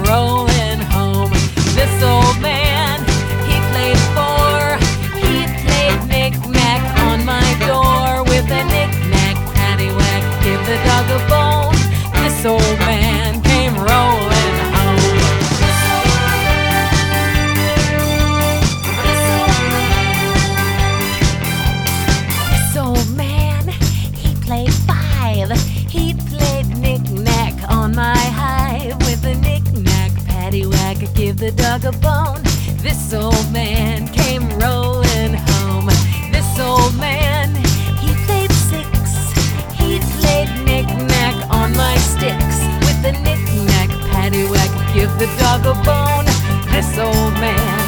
rolling home. This old man, he played four. He played knick-knack on my door with a knick-knack, paddywhack, give the dog a bone. This old man came rolling home. This old man, he played five. He played knick-knack on my hive with a knick-knack, paddywhack, give the dog a bone. This old man came rolling home. This old man, he played six. He played knick-knack on my sticks with a knick-knack, paddywhack, give the dog a bone. This old man